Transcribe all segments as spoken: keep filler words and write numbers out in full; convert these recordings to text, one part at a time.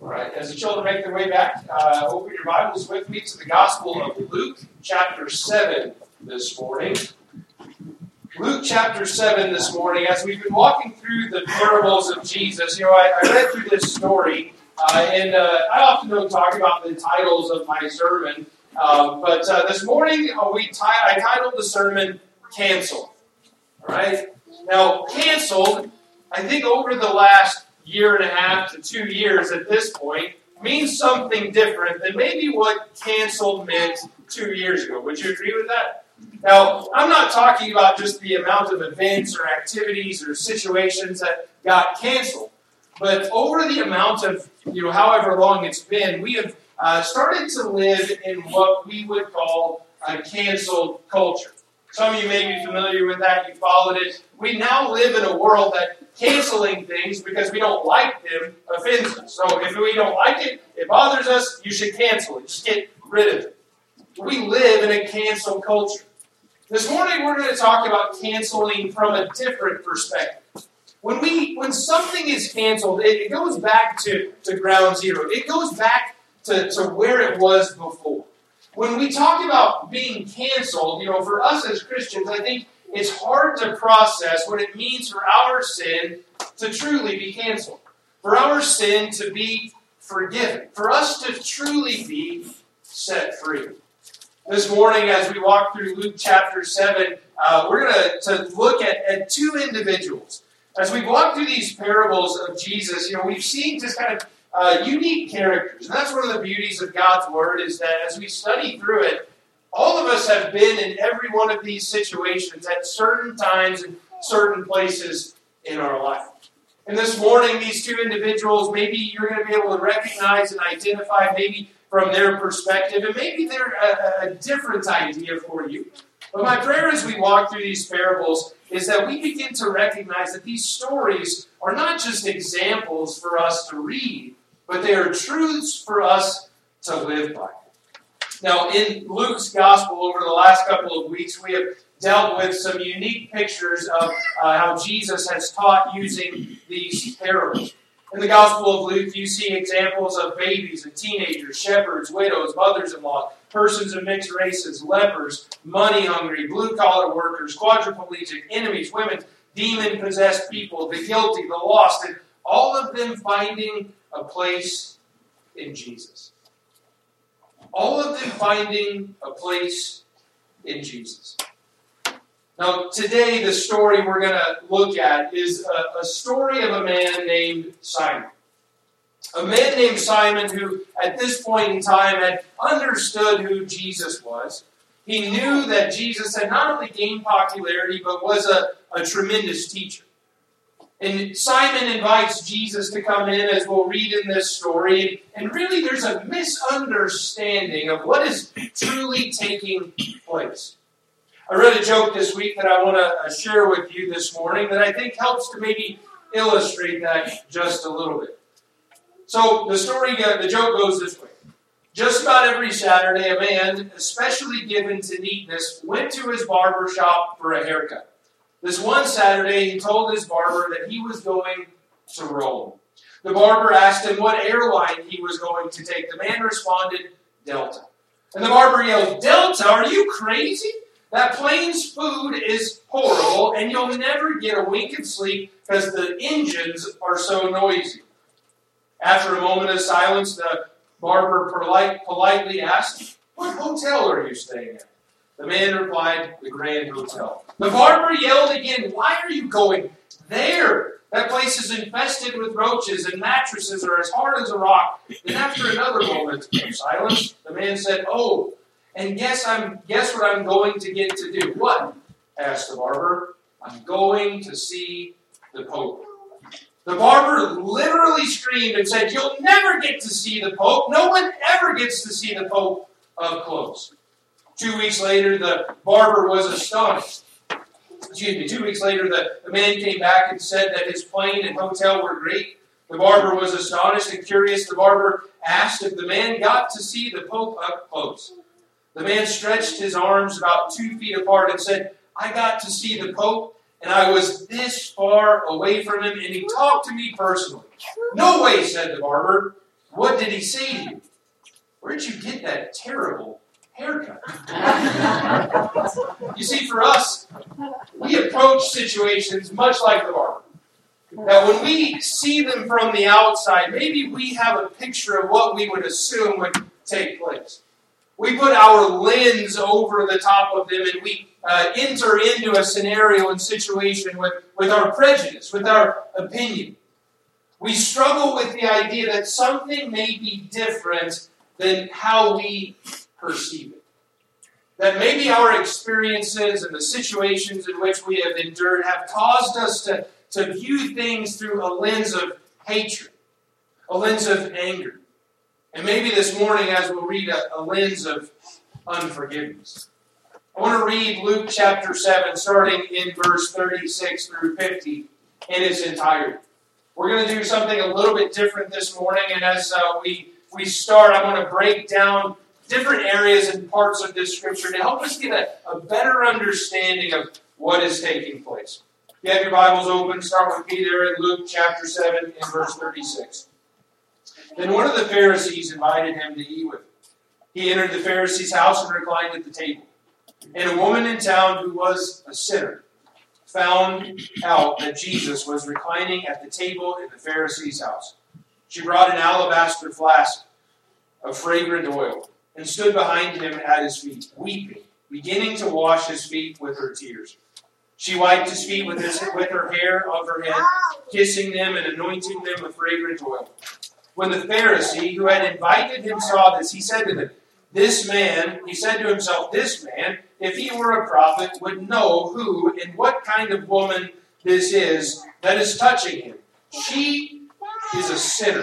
All right, as the children make their way back, uh, open your Bibles with me to the Gospel of Luke, chapter seven this morning. Luke chapter seven this morning, as we've been walking through the parables of Jesus, you know, I, I read through this story, uh, and uh, I often don't talk about the titles of my sermon, uh, but uh, this morning uh, we t- I titled the sermon, Canceled. All right? Now, canceled, I think over the last year and a half to two years at this point, means something different than maybe what canceled meant two years ago. Would you agree with that? Now, I'm not talking about just the amount of events or activities or situations that got canceled, but over the amount of, you know, however long it's been, we have uh, started to live in what we would call a canceled culture. Some of you may be familiar with that. You followed it. We now live in a world that canceling things because we don't like them offends us. So if we don't like it, it bothers us, you should cancel it. Just get rid of it. We live in a cancel culture. This morning we're going to talk about canceling from a different perspective. When we, when something is canceled, it, it goes back to, to ground zero. It goes back to, to where it was before. When we talk about being canceled, you know, for us as Christians, I think it's hard to process what it means for our sin to truly be canceled. For our sin to be forgiven. For us to truly be set free. This morning, as we walk through Luke chapter seven, uh, we're going to look at, at two individuals. As we walk through these parables of Jesus, you know, we've seen just kind of uh, unique characters. And that's one of the beauties of God's Word, is that as we study through it, all of us have been in every one of these situations at certain times and certain places in our life. And this morning, these two individuals, maybe you're going to be able to recognize and identify maybe from their perspective, and maybe they're a, a different idea for you. But my prayer as we walk through these parables is that we begin to recognize that these stories are not just examples for us to read, but they are truths for us to live by. Now, in Luke's Gospel, over the last couple of weeks, we have dealt with some unique pictures of uh, how Jesus has taught using these parables. In the Gospel of Luke, you see examples of babies and teenagers, shepherds, widows, mothers-in-law, persons of mixed races, lepers, money-hungry, blue-collar workers, quadriplegic, enemies, women, demon-possessed people, the guilty, the lost, and all of them finding a place in Jesus. All of them finding a place in Jesus. Now, today, the story we're going to look at is a, a story of a man named Simon. A man named Simon who, at this point in time, had understood who Jesus was. He knew that Jesus had not only gained popularity, but was a, a tremendous teacher. And Simon invites Jesus to come in, as we'll read in this story. And really, there's a misunderstanding of what is truly taking place. I read a joke this week that I want to share with you this morning that I think helps to maybe illustrate that just a little bit. So the story, the joke goes this way. Just about every Saturday, a man, especially given to neatness, went to his barber shop for a haircut. This one Saturday, he told his barber that he was going to Rome. The barber asked him what airline he was going to take. The man responded, Delta. And the barber yelled, Delta? Are you crazy? That plane's food is horrible, and you'll never get a wink of sleep because the engines are so noisy. After a moment of silence, the barber polite, politely asked, what hotel are you staying at? The man replied, the Grand Hotel. The barber yelled again, why are you going there? That place is infested with roaches, and mattresses are as hard as a rock. And after another moment of silence, the man said, oh, and guess I'm guess what I'm going to get to do? What? Asked the barber. I'm going to see the Pope. The barber literally screamed and said, you'll never get to see the Pope. No one ever gets to see the Pope up close. Two weeks later, the barber was astonished. Excuse me, two weeks later, the, the man came back and said that his plane and hotel were great. The barber was astonished and curious. The barber asked if the man got to see the Pope up close. The man stretched his arms about two feet apart and said, I got to see the Pope, and I was this far away from him, and he talked to me personally. No way, said the barber. What did he say to you? Where'd you get that terrible haircut? You see, for us, we approach situations much like the barber. That when we see them from the outside, maybe we have a picture of what we would assume would take place. We put our lens over the top of them and we uh, enter into a scenario and situation with, with our prejudice, with our opinion. We struggle with the idea that something may be different than how we perceive it. That maybe our experiences and the situations in which we have endured have caused us to, to view things through a lens of hatred, a lens of anger. And maybe this morning, as we'll read, a, a lens of unforgiveness. I want to read Luke chapter seven, starting in verse thirty-six through fifty in its entirety. We're going to do something a little bit different this morning, and as uh, we, we start, I want to break down different areas and parts of this scripture to help us get a, a better understanding of what is taking place. If you have your Bibles open, start with me there in Luke chapter seven and verse thirty-six. Then one of the Pharisees invited him to eat with him. He entered the Pharisee's house and reclined at the table. And a woman in town who was a sinner found out that Jesus was reclining at the table in the Pharisee's house. She brought an alabaster flask of fragrant oil and stood behind him at his feet, weeping, beginning to wash his feet with her tears. She wiped his feet with, his, with her hair of her head, kissing them and anointing them with fragrant oil. When the Pharisee who had invited him saw this, he said to them, This man, he said to himself, this man, if he were a prophet, would know who and what kind of woman this is that is touching him. She is a sinner.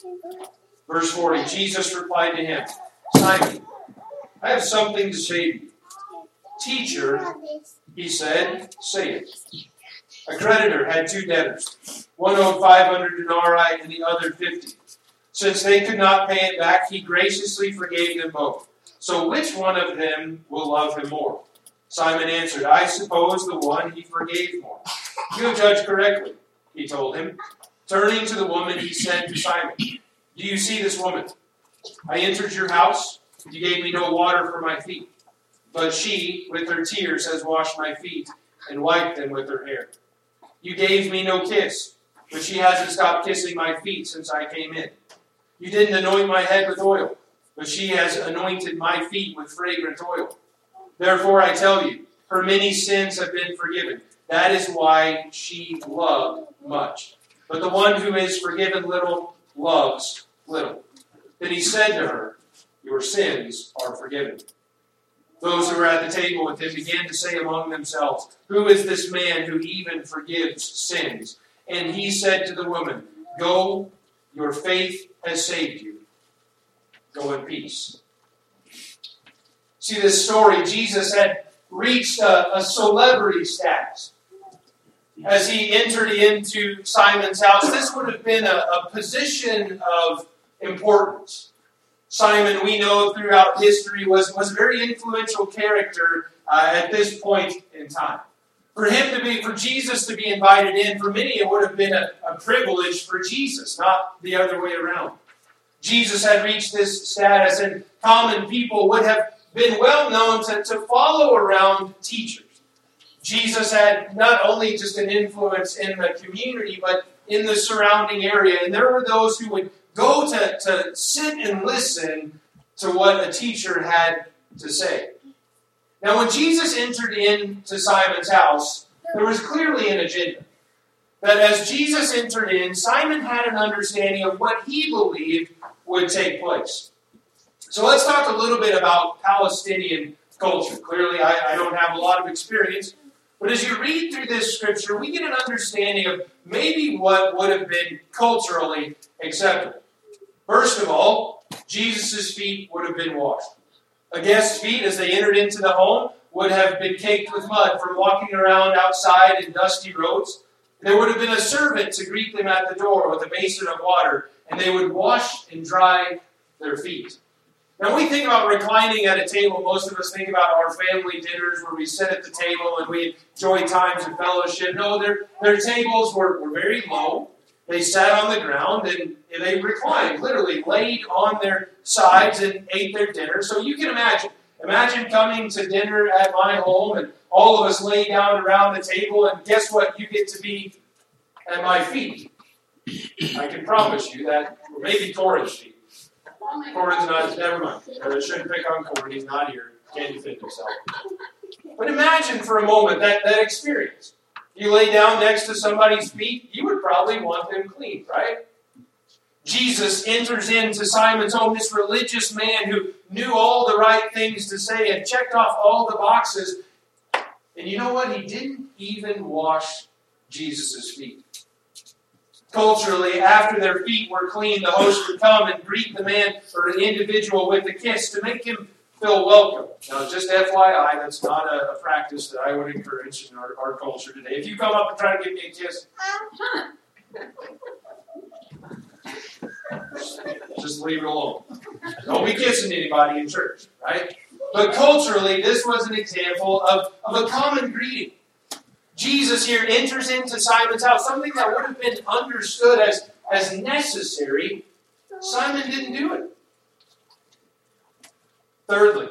Verse forty, Jesus replied to him, Simon, I have something to say to you. Teacher, he said, say it. A creditor had two debtors. One owed five hundred denarii and the other fifty. Since they could not pay it back, he graciously forgave them both. So which one of them will love him more? Simon answered, I suppose the one he forgave more. You have judged correctly, he told him. Turning to the woman, he said to Simon, Do you see this woman? I entered your house. You gave me no water for my feet. But she, with her tears, has washed my feet and wiped them with her hair. You gave me no kiss, but she hasn't stopped kissing my feet since I came in. You didn't anoint my head with oil, but she has anointed my feet with fragrant oil. Therefore I tell you, her many sins have been forgiven. That is why she loved much. But the one who is forgiven little loves little. Then he said to her, Your sins are forgiven. Those who were at the table with him began to say among themselves, Who is this man who even forgives sins? And he said to the woman, Go, your faith has saved you. Go in peace. See this story, Jesus had reached a, a celebrity status. As he entered into Simon's house, this would have been a, a position of importance. Simon, we know throughout history, was, was a very influential character uh, at this point in time. For him to be, for Jesus to be invited in, for many it would have been a, a privilege for Jesus, not the other way around. Jesus had reached this status, and common people would have been well known to, to follow around teachers. Jesus had not only just an influence in the community, but in the surrounding area. And there were those who would go to, to sit and listen to what a teacher had to say. Now, when Jesus entered into Simon's house, there was clearly an agenda. That as Jesus entered in, Simon had an understanding of what he believed would take place. So let's talk a little bit about Palestinian culture. Clearly, I, I don't have a lot of experience. But as you read through this scripture, we get an understanding of maybe what would have been culturally acceptable. First of all, Jesus' feet would have been washed. A guest's feet, as they entered into the home, would have been caked with mud from walking around outside in dusty roads. There would have been a servant to greet them at the door with a basin of water, and they would wash and dry their feet. Now, when we think about reclining at a table, most of us think about our family dinners where we sit at the table and we enjoy times of fellowship. No, their, their tables were, were very low. they sat on the ground and they reclined, literally laid on their sides and ate their dinner. So you can imagine. Imagine coming to dinner at my home and all of us lay down around the table, and guess what? You get to be at my feet. I can promise you that, or maybe Corin's feet. Corin's not, never mind. I shouldn't pick on Corin. He's not here. Can't defend himself. But imagine for a moment that, that experience. You lay down next to somebody's feet, you would probably want them clean, right? Jesus enters into Simon's home, this religious man who knew all the right things to say and checked off all the boxes. And you know what? He didn't even wash Jesus' feet. Culturally, after their feet were clean, the host would come and greet the man or the individual with a kiss to make him feel welcome. Now, just F Y I, that's not a, a practice that I would encourage in our, our culture today. If you come up and try to give me a kiss, just leave it alone. Don't be kissing anybody in church, right? But culturally, this was an example of, of a common greeting. Jesus here enters into Simon's house, something that would have been understood as, as necessary. Simon didn't do it. Thirdly,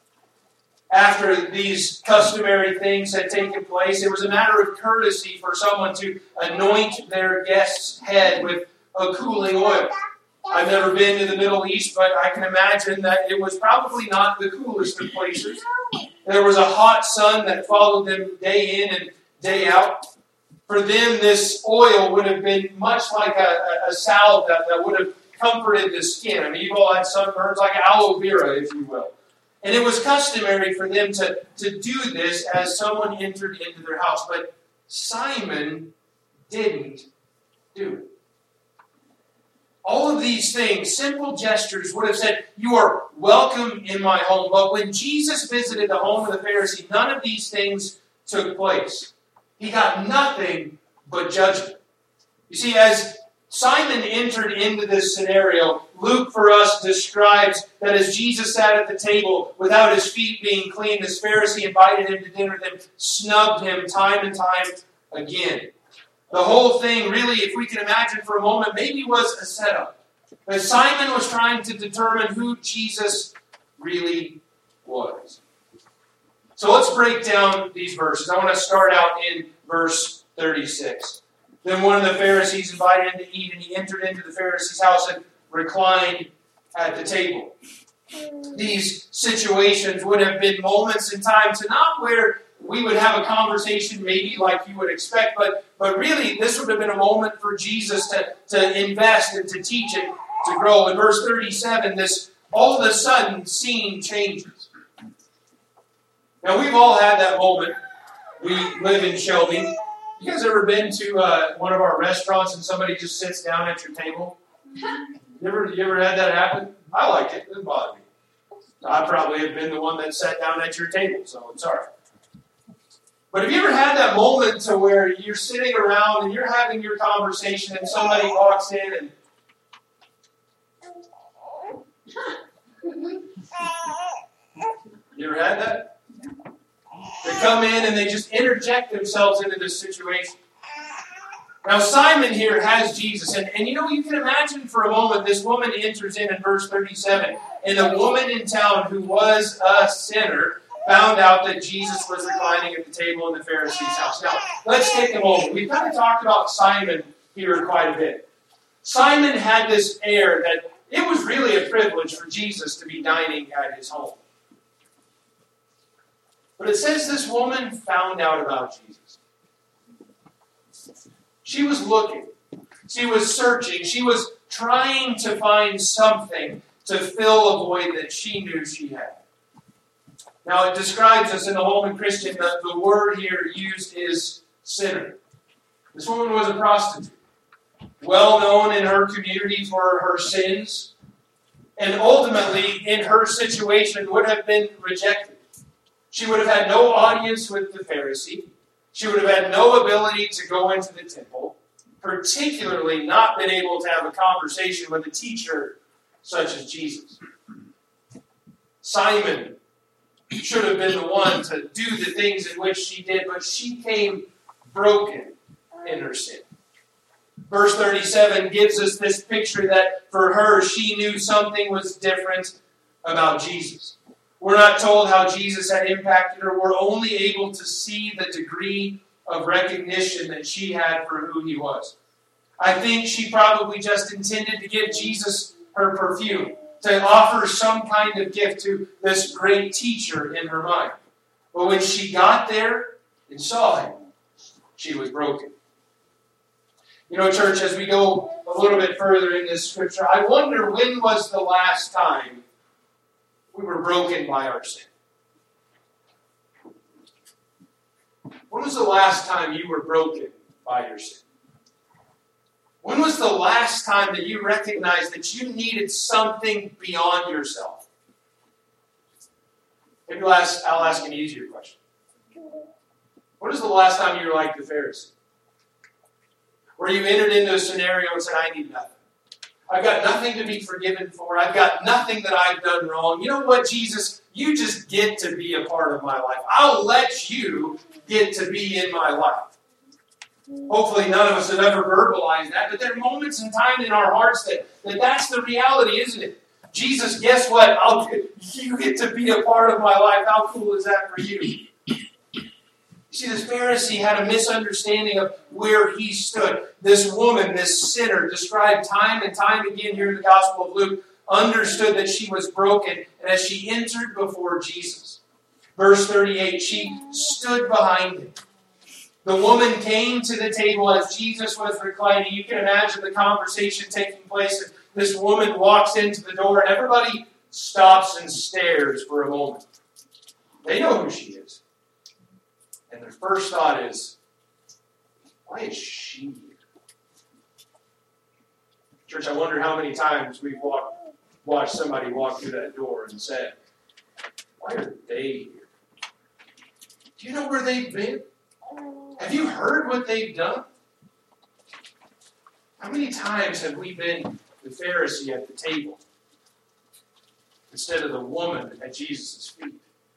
after these customary things had taken place, it was a matter of courtesy for someone to anoint their guest's head with a cooling oil. I've never been to the Middle East, but I can imagine that it was probably not the coolest of places. There was a hot sun that followed them day in and day out. For them, this oil would have been much like a, a salve that, that would have comforted the skin. I mean, you've all had sunburns, like aloe vera, if you will. And it was customary for them to, to do this as someone entered into their house. But Simon didn't do it. All of these things, simple gestures, would have said, you are welcome in my home. But when Jesus visited the home of the Pharisee, none of these things took place. He got nothing but judgment. You see, as Simon entered into this scenario, Luke for us describes that as Jesus sat at the table without his feet being clean, this Pharisee invited him to dinner, then snubbed him time and time again. The whole thing, really, if we can imagine for a moment, maybe was a setup. But Simon was trying to determine who Jesus really was. So let's break down these verses. I want to start out in verse thirty-six. Then one of the Pharisees invited him to eat, and he entered into the Pharisee's house and reclined at the table. These situations would have been moments in time to not where we would have a conversation maybe like you would expect, but, but really this would have been a moment for Jesus to, to invest and to teach and to grow. In verse thirty-seven, this all of a sudden scene changes. Now we've all had that moment. We live in Shelby. You guys ever been to uh, one of our restaurants and somebody just sits down at your table? You ever, you ever had that happen? I like it. It doesn't bother me. I probably have been the one that sat down at your table, so I'm sorry. But have you ever had that moment to where you're sitting around and you're having your conversation and somebody walks in and you ever had that? They come in and they just interject themselves into this situation. Now Simon here has Jesus, and, and you know, you can imagine for a moment, this woman enters in in verse thirty-seven, and the woman in town who was a sinner found out that Jesus was reclining at the table in the Pharisee's house. Now, let's take a moment. We've kind of talked about Simon here quite a bit. Simon had this air that it was really a privilege for Jesus to be dining at his home. But it says this woman found out about Jesus. She was looking. She was searching. She was trying to find something to fill a void that she knew she had. Now, it describes us in the Holman Christian that the word here used is sinner. This woman was a prostitute, well known in her community for her sins, and ultimately, in her situation, would have been rejected. She would have had no audience with the Pharisee. She would have had no ability to go into the temple, particularly not been able to have a conversation with a teacher such as Jesus. Simon should have been the one to do the things in which she did, but she came broken in her sin. Verse thirty-seven gives us this picture that for her, she knew something was different about Jesus. We're not told how Jesus had impacted her. We're only able to see the degree of recognition that she had for who he was. I think she probably just intended to give Jesus her perfume, to offer some kind of gift to this great teacher in her mind. But when she got there and saw him, she was broken. You know, church, as we go a little bit further in this scripture, I wonder when was the last time we were broken by our sin? When was the last time you were broken by your sin? When was the last time that you recognized that you needed something beyond yourself? Maybe I'll ask, I'll ask an easier question. When was the last time you were like the Pharisee? Where you entered into a scenario and said, I need nothing. I've got nothing to be forgiven for. I've got nothing that I've done wrong. You know what, Jesus? You just get to be a part of my life. I'll let you get to be in my life. Hopefully none of us have ever verbalized that, but there are moments in time in our hearts that, that that's the reality, isn't it? Jesus, guess what? I'll get, you get to be a part of my life. How cool is that for you? You see, this Pharisee had a misunderstanding of where he stood. This woman, this sinner, described time and time again here in the Gospel of Luke, understood that she was broken, and as she entered before Jesus, verse thirty-eight, she stood behind him. The woman came to the table as Jesus was reclining. You can imagine the conversation taking place. And this woman walks into the door, and everybody stops and stares for a moment. They know who she is. And their first thought is, why is she here? Church, I wonder how many times we've walked, watched somebody walk through that door and said, why are they here? Do you know where they've been? Have you heard what they've done? How many times have we been the Pharisee at the table instead of the woman at Jesus' feet?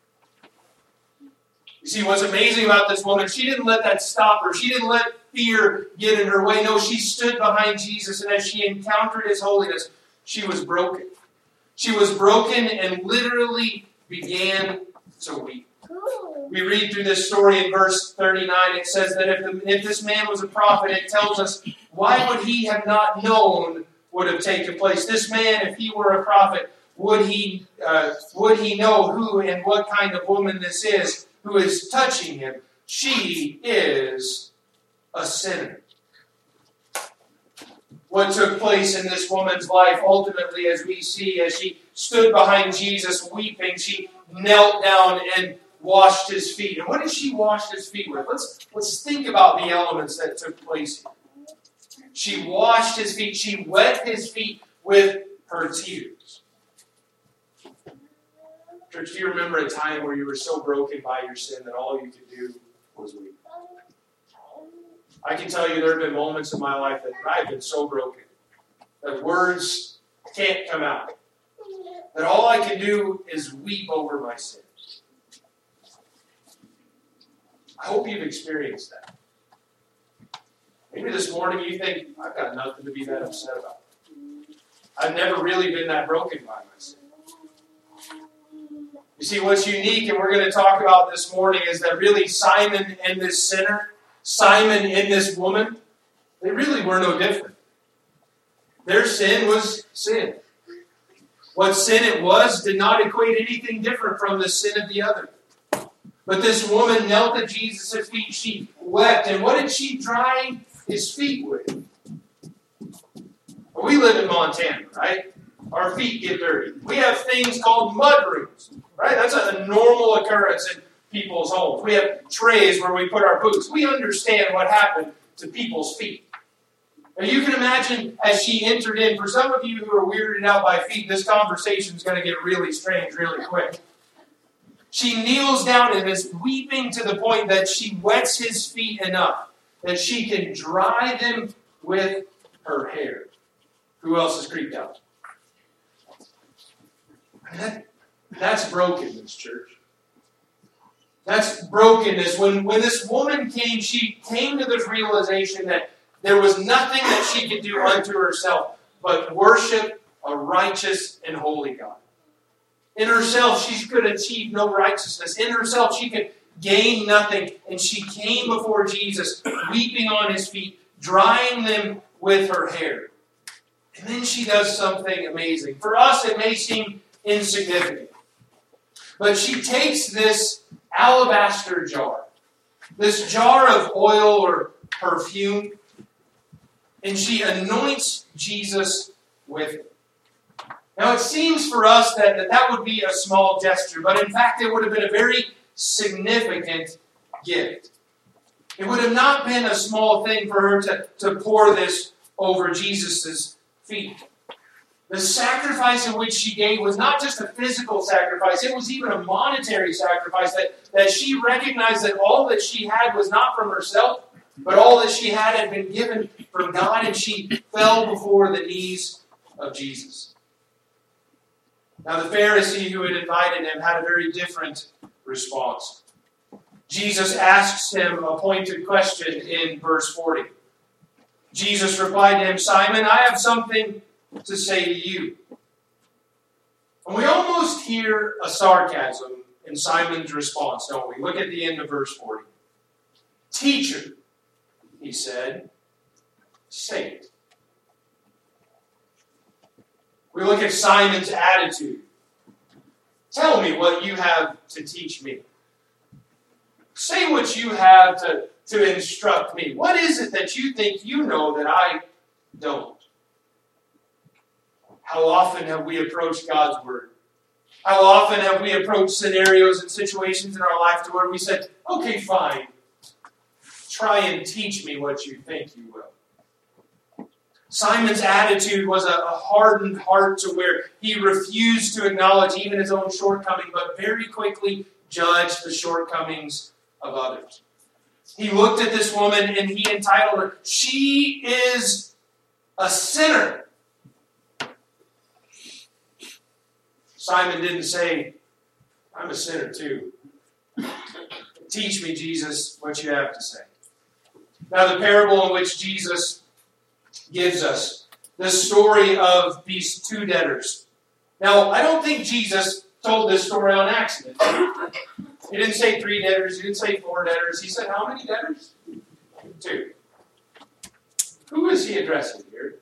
You see, what's amazing about this woman, she didn't let that stop her. She didn't let fear get in her way. No, she stood behind Jesus, and as she encountered his holiness, she was broken. She was broken and literally began to weep. We read through this story in verse thirty-nine. It says that if, the, if this man was a prophet, it tells us, why would he have not known what have taken place? This man, if he were a prophet, would he, uh, would he know who and what kind of woman this is who is touching him? She is a sinner. What took place in this woman's life, ultimately, as we see, as she stood behind Jesus weeping, she knelt down and washed his feet. And what did she wash his feet with? Let's, let's think about the elements that took place here. She washed his feet. She wet his feet with her tears. Church, do you remember a time where you were so broken by your sin that all you could do was weep? I can tell you there have been moments in my life that I've been so broken that words can't come out. That all I can do is weep over my sin. I hope you've experienced that. Maybe this morning you think, I've got nothing to be that upset about. I've never really been that broken by my sin. You see, what's unique, and we're going to talk about this morning, is that really Simon and this sinner, Simon and this woman, they really were no different. Their sin was sin. What sin it was did not equate anything different from the sin of the other. But this woman knelt at Jesus' feet. She wept. And what did she dry his feet with? Well, we live in Montana, right? Our feet get dirty. We have things called mud rooms, right? That's a normal occurrence in people's homes. We have trays where we put our boots. We understand what happened to people's feet. Now you can imagine as she entered in, for some of you who are weirded out by feet, this conversation is going to get really strange really quick. She kneels down and is weeping to the point that she wets his feet enough that she can dry them with her hair. Who else is creeped out? That, that's brokenness, church. That's brokenness. When, when this woman came, she came to this realization that There was nothing that she could do unto herself but worship a righteous and holy God. In herself, she could achieve no righteousness. In herself, she could gain nothing. And she came before Jesus, weeping on his feet, drying them with her hair. And then she does something amazing. For us, it may seem insignificant. But she takes this alabaster jar, this jar of oil or perfume, and she anoints Jesus with it. Now, it seems for us that, that that would be a small gesture, but in fact, it would have been a very significant gift. It would have not been a small thing for her to, to pour this over Jesus' feet. The sacrifice in which she gave was not just a physical sacrifice, it was even a monetary sacrifice, that, that she recognized that all that she had was not from herself, but all that she had had been given from God, and she fell before the knees of Jesus. Now, the Pharisee who had invited him had a very different response. Jesus asks him a pointed question in verse forty. Jesus replied to him, "Simon, I have something to say to you." And we almost hear a sarcasm in Simon's response, don't we? Look at the end of verse forty. "Teacher," he said, "say it." We look at Simon's attitude. "Tell me what you have to teach me. Say what you have to, to instruct me. What is it that you think you know that I don't?" How often have we approached God's Word? How often have we approached scenarios and situations in our life to where we said, "Okay, fine. Try and teach me what you think you will." Simon's attitude was a, a hardened heart to where he refused to acknowledge even his own shortcoming, but very quickly judged the shortcomings of others. He looked at this woman and he entitled her, "She is a sinner." Simon didn't say, "I'm a sinner too. Teach me, Jesus, what you have to say." Now, the parable in which Jesus gives us the story of these two debtors. Now, I don't think Jesus told this story on accident. He didn't say three debtors. He didn't say four debtors. He said how many debtors? Two. Who is he addressing here?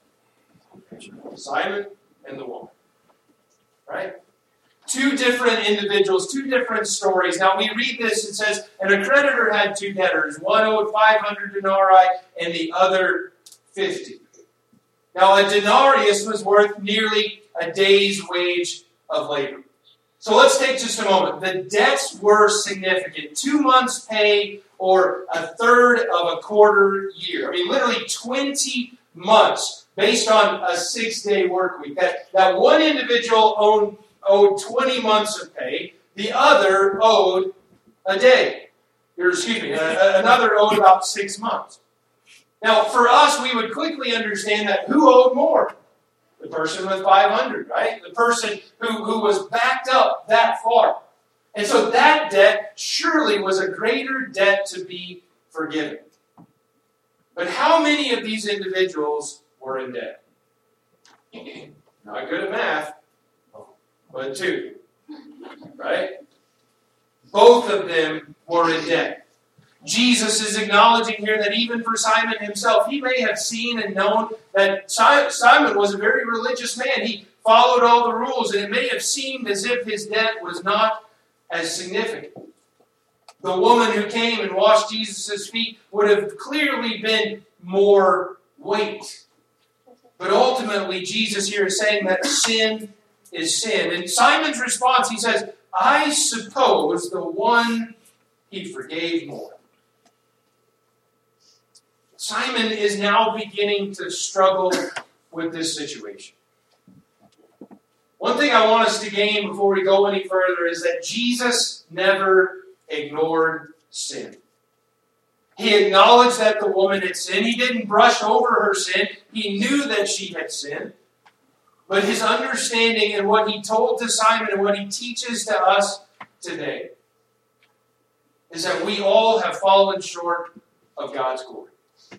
Simon and the woman. Right? Two different individuals, two different stories. Now we read this, it says, and a creditor had two debtors. One owed five hundred denarii and the other fifty. Now a denarius was worth nearly a day's wage of labor. So let's take just a moment. The debts were significant. Two months' pay or a third of a quarter year. I mean, literally twenty months based on a six-day work week. That, that one individual owed, owed twenty months of pay. The other owed a day. Or excuse me, a, another owed about six months. Now, for us, we would quickly understand that who owed more? The person with five hundred, right? The person who, who was backed up that far. And so that debt surely was a greater debt to be forgiven. But how many of these individuals were in debt? Not good at math, but two, right? Both of them were in debt. Jesus is acknowledging here that even for Simon himself, he may have seen and known that Simon was a very religious man. He followed all the rules, and it may have seemed as if his debt was not as significant. The woman who came and washed Jesus' feet would have clearly been more weight. But ultimately, Jesus here is saying that sin is sin. And Simon's response, he says, "I suppose the one he forgave more." Simon is now beginning to struggle with this situation. One thing I want us to gain before we go any further is that Jesus never ignored sin. He acknowledged that the woman had sinned. He didn't brush over her sin. He knew that she had sinned. But his understanding and what he told to Simon and what he teaches to us today is that we all have fallen short of God's glory.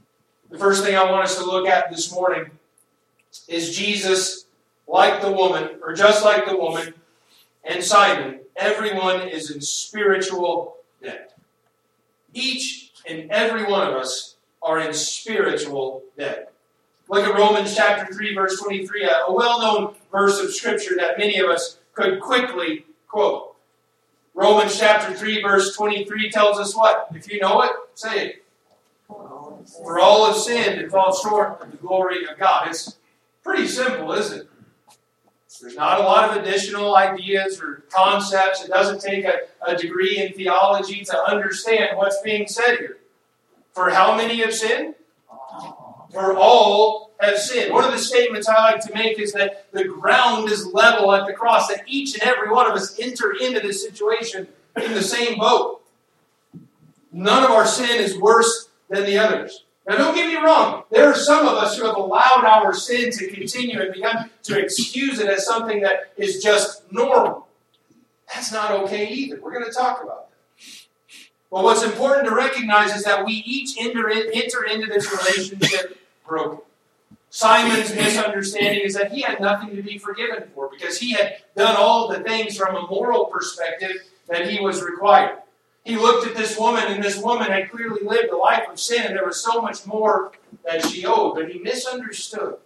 The first thing I want us to look at this morning is Jesus, like the woman, or just like the woman and Simon, everyone is in spiritual debt. Each and every one of us are in spiritual debt. Look at Romans chapter three, verse twenty-three, a well-known verse of Scripture that many of us could quickly quote. Romans chapter three, verse twenty-three tells us what? If you know it, say it. For all have sinned and fall short of the glory of God. It's pretty simple, isn't it? There's not a lot of additional ideas or concepts. It doesn't take a, a degree in theology to understand what's being said here. For how many have sinned? For all have sinned. One of the statements I like to make is that the ground is level at the cross, that each and every one of us enter into this situation in the same boat. None of our sin is worse than the others. Now don't get me wrong, there are some of us who have allowed our sin to continue and begun to excuse it as something that is just normal. That's not okay either. We're going to talk about that. But what's important to recognize is that we each enter, in, enter into this relationship broken. Simon's misunderstanding is that he had nothing to be forgiven for because he had done all the things from a moral perspective that he was required. He looked at this woman, and this woman had clearly lived a life of sin, and there was so much more that she owed. But he misunderstood.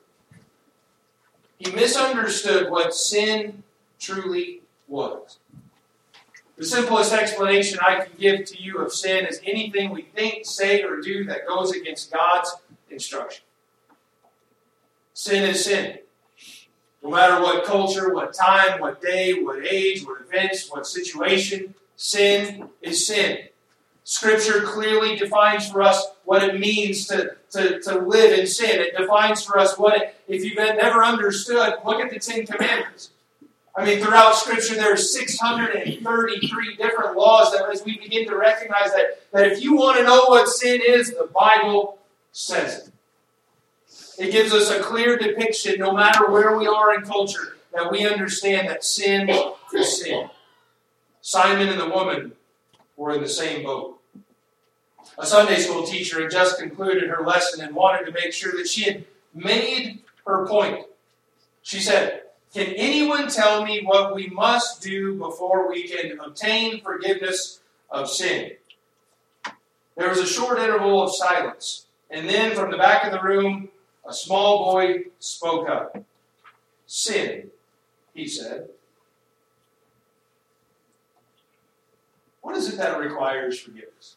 He misunderstood what sin truly was. The simplest explanation I can give to you of sin is anything we think, say, or do that goes against God's instruction. Sin is sin. No matter what culture, what time, what day, what age, what events, what situation, sin is sin. Scripture clearly defines for us what it means to, to, to live in sin. It defines for us what it, if you've never understood, look at the Ten Commandments. I mean, throughout Scripture, there are six hundred thirty-three different laws that as we begin to recognize that, that if you want to know what sin is, the Bible says it. It gives us a clear depiction, no matter where we are in culture, that we understand that sin is sin. Simon and the woman were in the same boat. A Sunday school teacher had just concluded her lesson and wanted to make sure that she had made her point. She said, "Can anyone tell me what we must do before we can obtain forgiveness of sin?" There was a short interval of silence, and then from the back of the room, a small boy spoke up. "Sin," he said. What is it that requires forgiveness?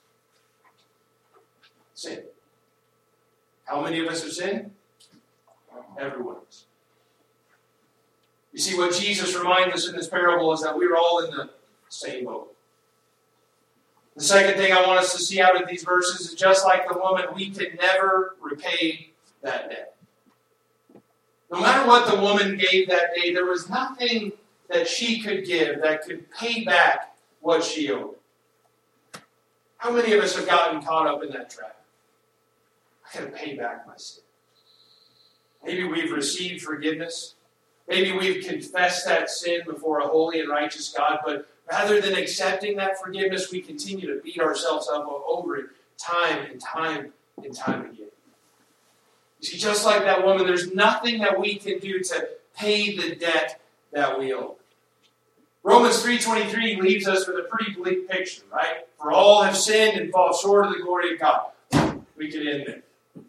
Sin. How many of us have sinned? Everyone of us. You see, what Jesus reminds us in this parable is that we're all in the same boat. The second thing I want us to see out of these verses is just like the woman, we can never repay that debt. No matter what the woman gave that day, there was nothing that she could give that could pay back what she owed. How many of us have gotten caught up in that trap? I got to pay back my sin. Maybe we've received forgiveness. Maybe we've confessed that sin before a holy and righteous God, but rather than accepting that forgiveness, we continue to beat ourselves up over it time and time and time again. You see, just like that woman, there's nothing that we can do to pay the debt that we owe. Romans three twenty-three leaves us with a pretty bleak picture, right? For all have sinned and fall short of the glory of God. We could end there.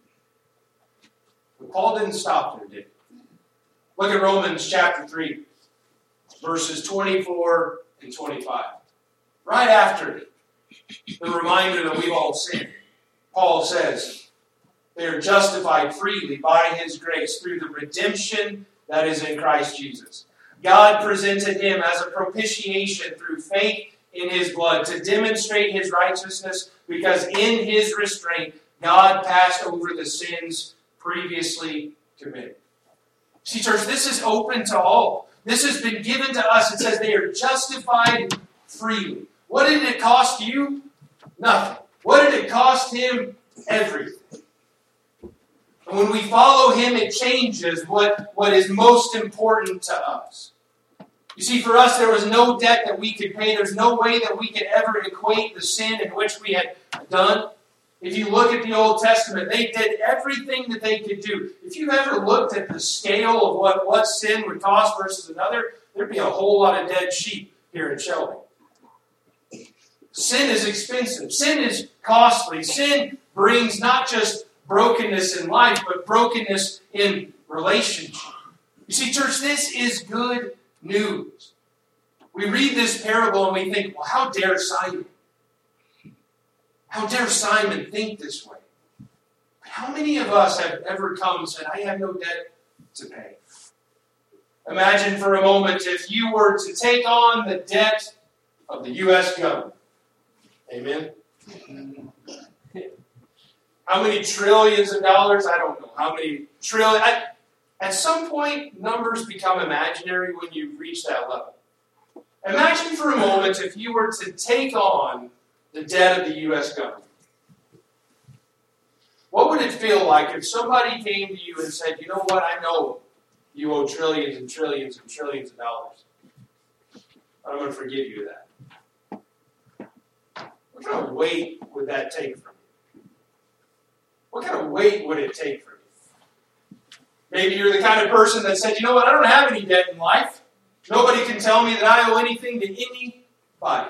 But Paul didn't stop there, did he? Look at Romans chapter three, verses twenty-four and twenty-five. Right after the reminder that we've all sinned, Paul says, they are justified freely by his grace through the redemption that is in Christ Jesus. God presented him as a propitiation through faith in his blood to demonstrate his righteousness, because in his restraint, God passed over the sins previously committed. See, church, this is open to all. This has been given to us. It says they are justified freely. What did it cost you? Nothing. What did it cost him? Everything. And when we follow him, it changes what, what is most important to us. You see, for us, there was no debt that we could pay. There's no way that we could ever equate the sin in which we had done. If you look at the Old Testament, they did everything that they could do. If you've ever looked at the scale of what, what sin would cost versus another, there'd be a whole lot of dead sheep here in Shelby. Sin is expensive. Sin is costly. Sin brings not just brokenness in life, but brokenness in relationship. You see, church, this is good news. We read this parable and we think, well, how dare Simon? How dare Simon think this way? But how many of us have ever come and said, I have no debt to pay? Imagine for a moment if you were to take on the debt of the U S government. Amen? How many trillions of dollars? I don't know. How many trillion? I, at some point, numbers become imaginary when you reach that level. Imagine for a moment if you were to take on the debt of the U S government. What would it feel like if somebody came to you and said, you know what, I know you owe trillions and trillions and trillions of dollars. I'm going to forgive you of that. What kind of weight would that take from you? What kind of weight would it take from you? Maybe you're the kind of person that said, you know what, I don't have any debt in life. Nobody can tell me that I owe anything to anybody.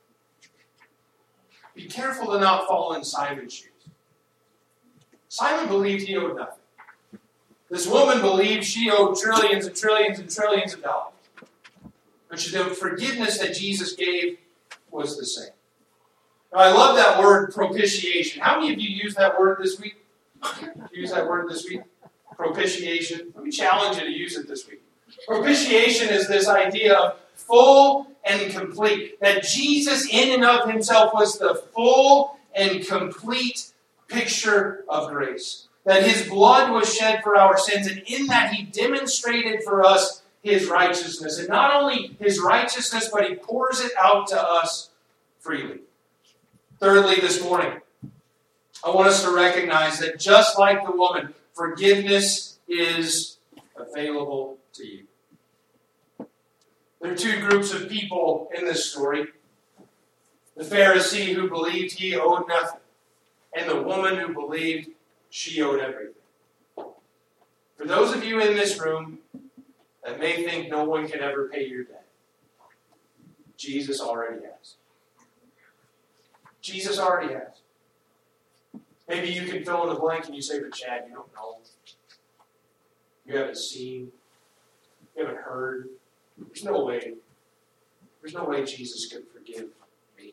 Be careful to not fall in Simon's shoes. Simon believed he owed nothing. This woman believed she owed trillions and trillions and trillions of dollars. But the forgiveness that Jesus gave was the same. Now, I love that word propitiation. How many of you used that word this week? Use that word this week? Propitiation. Let me challenge you to use it this week. Propitiation is this idea of full and complete. That Jesus in and of himself was the full and complete picture of grace. That his blood was shed for our sins, and in that he demonstrated for us his righteousness. And not only his righteousness, but he pours it out to us freely. Thirdly, this morning, I want us to recognize that just like the woman, forgiveness is available to you. There are two groups of people in this story. The Pharisee who believed he owed nothing, and the woman who believed she owed everything. For those of you in this room that may think no one can ever pay your debt, Jesus already has. Jesus already has. Maybe you can fill in the blank and you say, but Chad, you don't know. You haven't seen. You haven't heard. There's no way. There's no way Jesus could forgive me.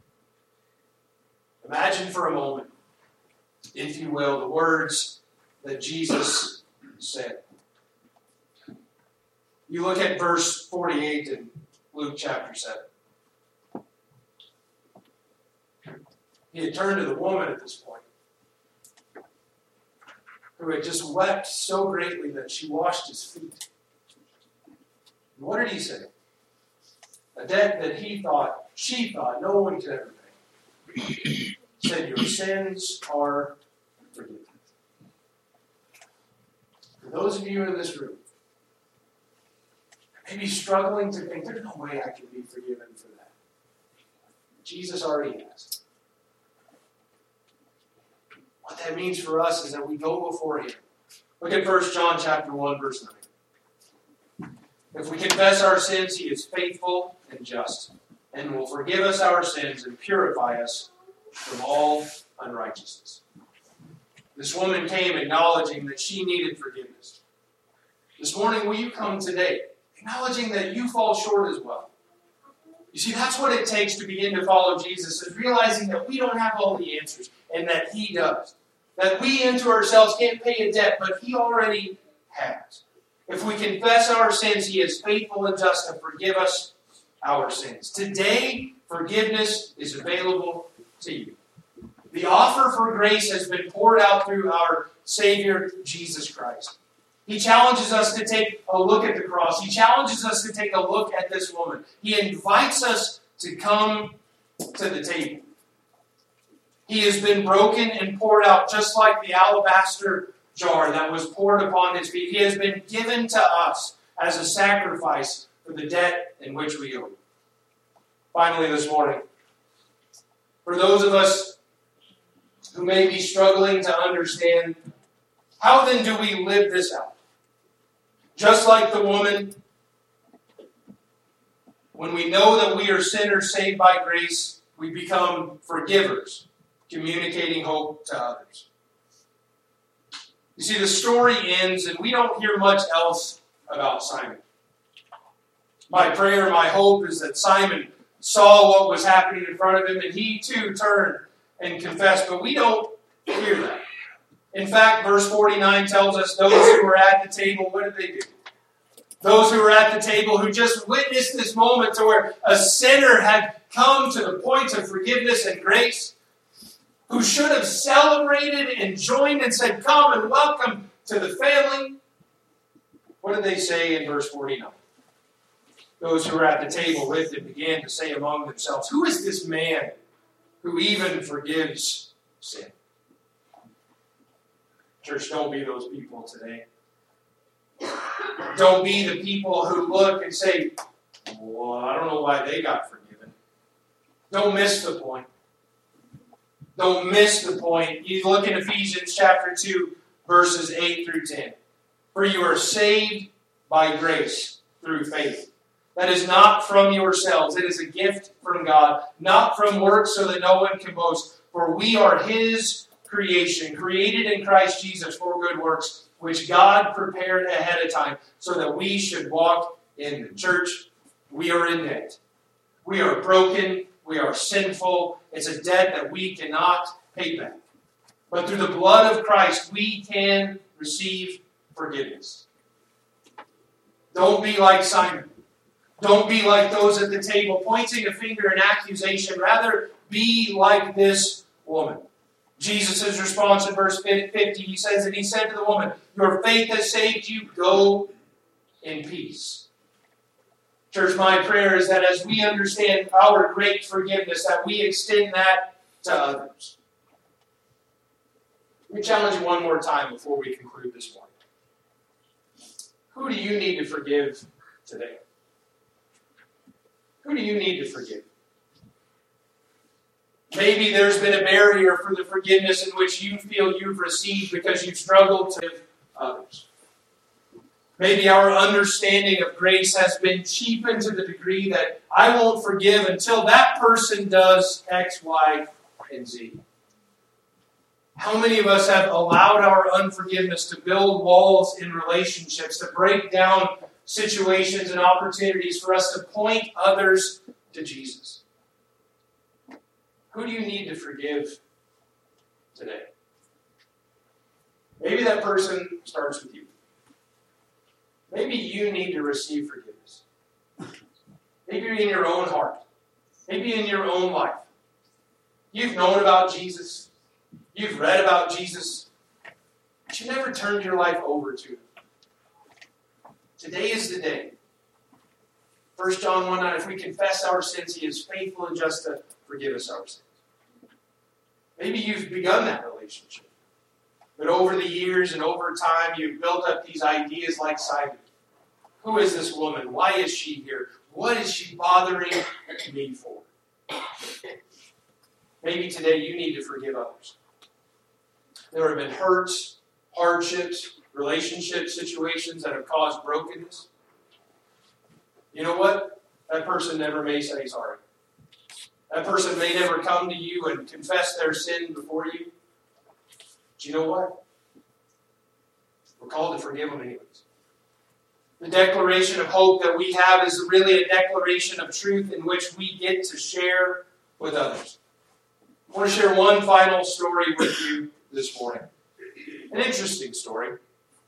Imagine for a moment, if you will, the words that Jesus said. You look at verse forty-eight in Luke chapter seven. He had turned to the woman at this point, who had just wept so greatly that she washed his feet. And what did he say? A debt that he thought, she thought, no one could ever pay. He said, your sins are forgiven. For those of you in this room, maybe struggling to think, there's no way I can be forgiven for that. Jesus already has. What that means for us is that we go before him. Look at First John chapter one, verse nine. If we confess our sins, he is faithful and just, and will forgive us our sins and purify us from all unrighteousness. This woman came acknowledging that she needed forgiveness. This morning, will you come today, acknowledging that you fall short as well? You see, that's what it takes to begin to follow Jesus, is realizing that we don't have all the answers, and that he does. That we into ourselves can't pay a debt, but he already has. If we confess our sins, he is faithful and just to forgive us our sins. Today, forgiveness is available to you. The offer for grace has been poured out through our Savior, Jesus Christ. He challenges us to take a look at the cross. He challenges us to take a look at this woman. He invites us to come to the table. He has been broken and poured out just like the alabaster jar that was poured upon his feet. He has been given to us as a sacrifice for the debt in which we owe. Finally this morning, for those of us who may be struggling to understand, how then do we live this out? Just like the woman, when we know that we are sinners saved by grace, we become forgivers, communicating hope to others. You see, the story ends, and we don't hear much else about Simon. My prayer, my hope is that Simon saw what was happening in front of him, and he too turned and confessed, but we don't hear that. In fact, verse forty-nine tells us those who were at the table, what did they do? Those who were at the table who just witnessed this moment to where a sinner had come to the point of forgiveness and grace, who should have celebrated and joined and said, come and welcome to the family. What did they say in verse forty-nine? Those who were at the table with him began to say among themselves, who is this man who even forgives sin? Church, don't be those people today. Don't be the people who look and say, well, I don't know why they got forgiven. Don't miss the point. Don't miss the point. You look in Ephesians chapter two, verses eight through ten. For you are saved by grace through faith. That is not from yourselves. It is a gift from God, not from works so that no one can boast. For we are His creation, created in Christ Jesus for good works, which God prepared ahead of time so that we should walk in the church. We are in debt. We are broken. We are sinful. It's a debt that we cannot pay back. But through the blood of Christ, we can receive forgiveness. Don't be like Simon. Don't be like those at the table pointing a finger in accusation. Rather, be like this woman. Jesus' response in verse fifty, he says, and he said to the woman, your faith has saved you. Go in peace. Church, my prayer is that as we understand our great forgiveness, that we extend that to others. Let me challenge you one more time before we conclude this morning. Who do you need to forgive today? Who do you need to forgive? Maybe there's been a barrier for the forgiveness in which you feel you've received because you've struggled to forgive others. Maybe our understanding of grace has been cheapened to the degree that I won't forgive until that person does X, Y, and Z. How many of us have allowed our unforgiveness to build walls in relationships, to break down situations and opportunities for us to point others to Jesus? Who do you need to forgive today? Maybe that person starts with you. Maybe you need to receive forgiveness. Maybe in your own heart. Maybe in your own life. You've known about Jesus. You've read about Jesus. But you never turned your life over to Him. Today is the day. First John one nine, if we confess our sins, He is faithful and just to forgive us our sins. Maybe you've begun that relationship. But over the years and over time, you've built up these ideas like Simon. Who is this woman? Why is she here? What is she bothering me for? Maybe today you need to forgive others. There have been hurts, hardships, relationship situations that have caused brokenness. You know what? That person never may say sorry. That person may never come to you and confess their sin before you. But you know what? We're called to forgive them anyways. The declaration of hope that we have is really a declaration of truth in which we get to share with others. I want to share one final story with you this morning. An interesting story.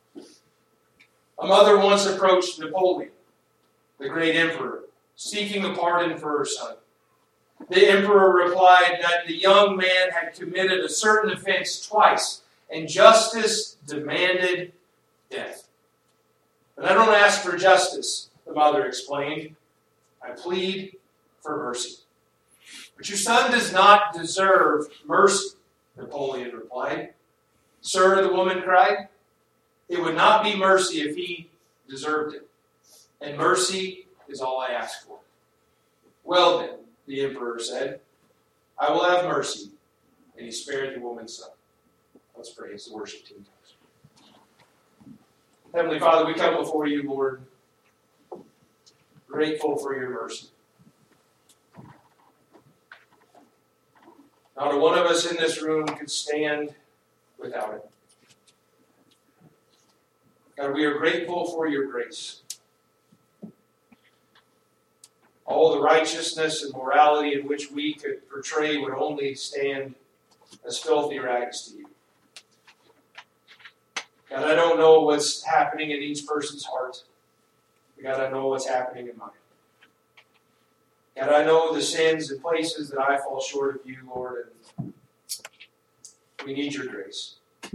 A mother once approached Napoleon, the great emperor, seeking a pardon for her son. The emperor replied that the young man had committed a certain offense twice, and justice demanded death. But I don't ask for justice, the mother explained. I plead for mercy. But your son does not deserve mercy, Napoleon replied. Sir, the woman cried, it would not be mercy if he deserved it. And mercy is all I ask for. Well then, the emperor said, I will have mercy and he spared the woman's son. Let's pray as the worship team comes. Heavenly Father, we come before you, Lord, grateful for your mercy. Not a one of us in this room could stand without it. God, we are grateful for your grace. All the righteousness and morality in which we could portray would only stand as filthy rags to you. God, I don't know what's happening in each person's heart. God, I know what's happening in mine. God, I know the sins and places that I fall short of you, Lord, and we need your grace.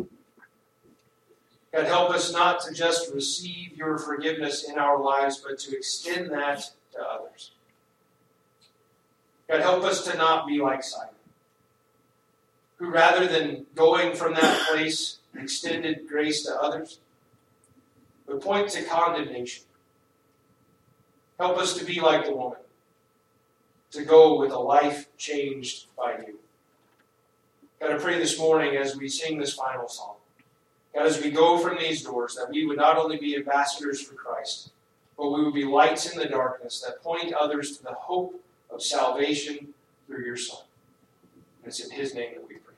God, help us not to just receive your forgiveness in our lives, but to extend that to others. God, help us to not be like Simon, who rather than going from that place extended grace to others, but point to condemnation. Help us to be like the woman, to go with a life changed by you. God, I pray this morning as we sing this final song, God, as we go from these doors, that we would not only be ambassadors for Christ, but we would be lights in the darkness that point others to the hope of salvation through your Son. And it's in his name that we pray.